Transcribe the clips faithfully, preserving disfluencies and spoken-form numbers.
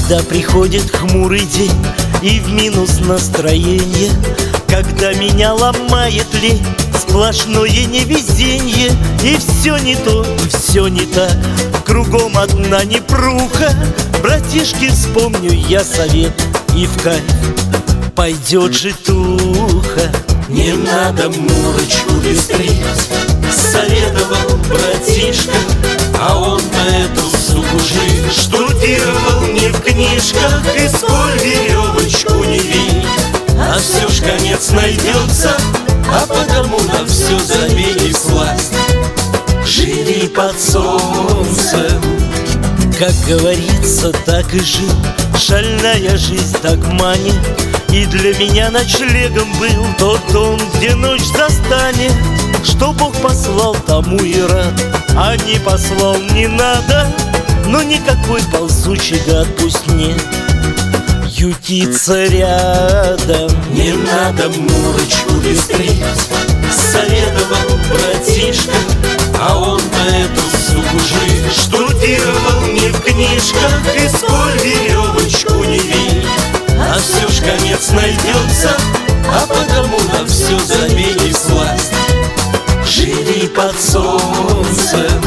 Когда приходит хмурый день и в минус настроение, когда меня ломает лень, сплошное невезенье, и все не то, все не так, кругом одна непруха. Братишки, вспомню я совет, и в кайф пойдет житуха. Не надо Мурочку бестрить, советовал братишка, а он по эту суку жить штудировал не в книжках. И сколь веревочку не вей, а все ж конец найдется, а потому на все забей и сласть. Живи под солнцем, как говорится, так и жил. Шальная жизнь так манит, и для меня ночлегом был тот дом, где ночь застанет. Что Бог послал, тому и рад, а не послал не надо. Но никакой ползучий гад пусть не ютится рядом. Не надо Мурочку бестрить, советовал братишка, а он по эту суку жить штудировал не в книжках. И сколь веревочку не вей, а все ж конец найдется, а потому на все забей и сласть. Живи под солнцем.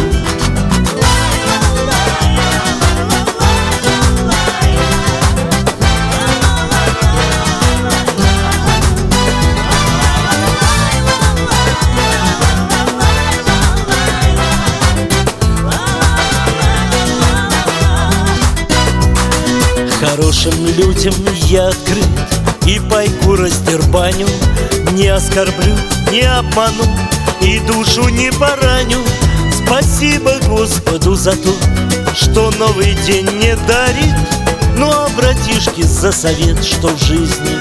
Хорошим людям я открыт и пайку раздербаню, не оскорблю, не обману и душу не пораню. Спасибо Господу за то, что новый день не дарит. Ну а братишки за совет, что в жизни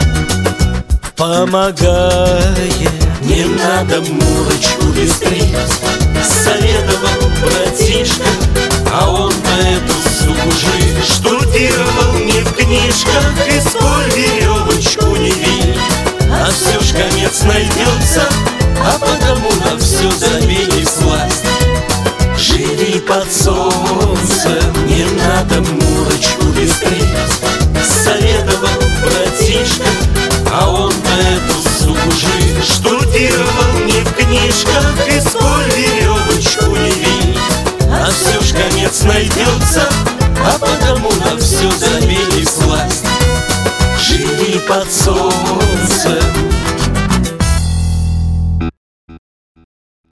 помогает. Не надо Мурочку бестрить, советовал братишка, а он по эту суку жить штудировал не в книжках. И сколь веревочку не вей, а все ж конец найдется, а потому на все забей и сласть. Живи под солнцем. Не надо Мурочку бестрить, советовал братишка, а он по эту суку жить штудировал не в книжках. И сколь веревочку не вей, а все ж конец найдется, а потому на все забей и сласть. Живи под солнцем.